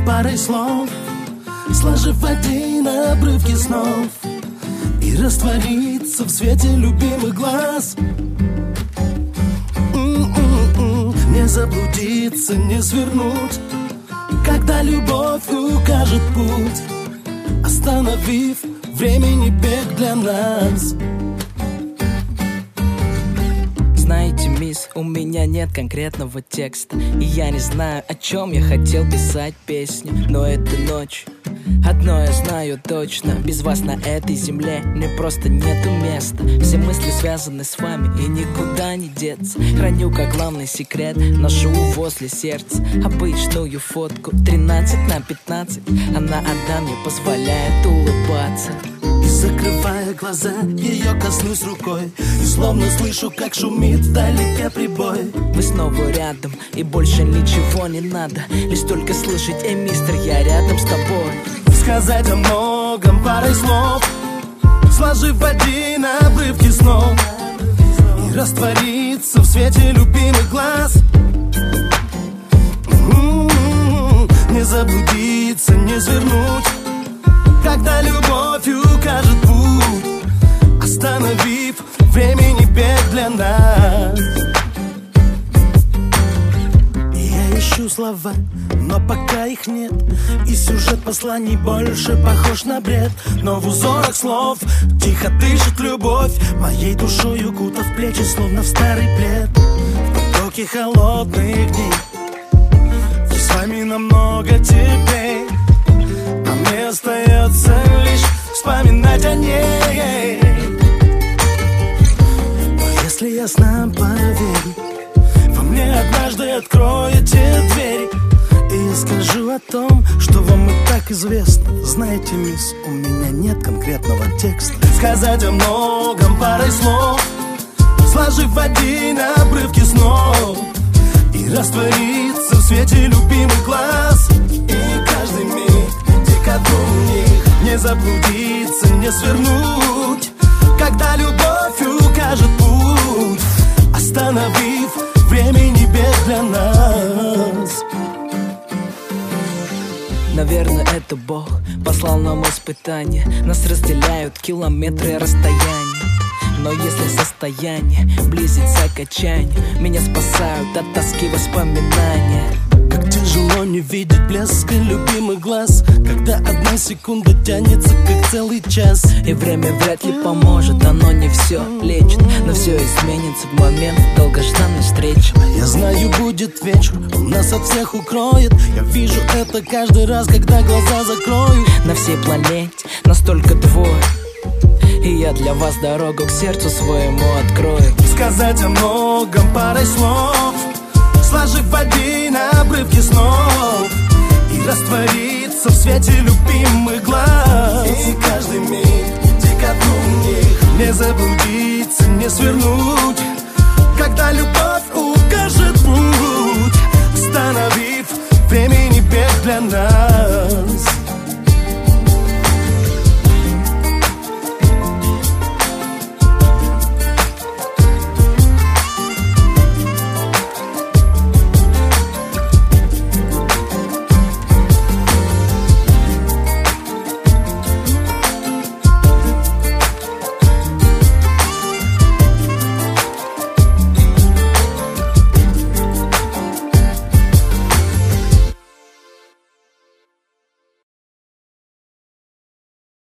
многом парой слов, сложив в один обрывки снов и раствориться в свете любимых глаз. Не заблудиться, не свернуть, когда любовь укажет путь, остановив времени бег для нас. Знаете, мисс, у меня нет конкретного текста, и я не знаю, о чем я хотел писать песню. Но эта ночь, одно я знаю точно: без вас на этой земле мне просто нету места. Все мысли связаны с вами и никуда не деться. Храню как главный секрет, ношу возле сердца обычную фотку 13×15. Она одна мне позволяет улыбаться. И закрывая глаза, ее коснусь рукой, и словно слышу, как шумит вдалеке прибой. Вы снова рядом, и больше ничего не надо, лишь только слышать: эй, мистер, я рядом с тобой. Сказать о многом парой слов, сложив в один обрывки снов и раствориться в свете любимых глаз. Не заблудиться, не свернуть, когда любовь укажет путь, остановив времени бег для нас. Я ищу слова, но пока их нет, и сюжет посланий больше похож на бред. Но в узорах слов тихо дышит любовь, моей душой укутав плечи, словно в старый плед. В потоке холодных дней и с вами намного теплей, а мне остается лишь вспоминать о ней. Но если я сам поверю, вы мне однажды откроете двери, и я скажу о том, что вам и так известно. Знаете, мисс, у меня нет конкретного текста. Сказать о многом парой слов, сложив в один обрывки снов и раствориться в свете любимых глаз. И каждый миг дико в них, не заблудиться, не свернуть, когда любовь укажет путь, остановив времени бег для нас. Наверное, это Бог послал нам испытания. Нас разделяют километры расстояния. Но если состояние близится к отчаянию, меня спасают от тоски воспоминания. Как тяжело не видеть блеска любимых глаз, когда одна секунда тянется, как целый час. И время вряд ли поможет, оно не все лечит, но все изменится в момент долгожданной встречи. Я знаю, будет вечер, он нас от всех укроет. Я вижу это каждый раз, когда глаза закрою. На всей планете настолько двое, и я для вас дорогу к сердцу своему открою. Сказать о многом парой слов, сложив в один обрывки снов и раствориться в свете любимых глаз. И каждый миг дико в них, не заблудиться, не свернуть, когда любовь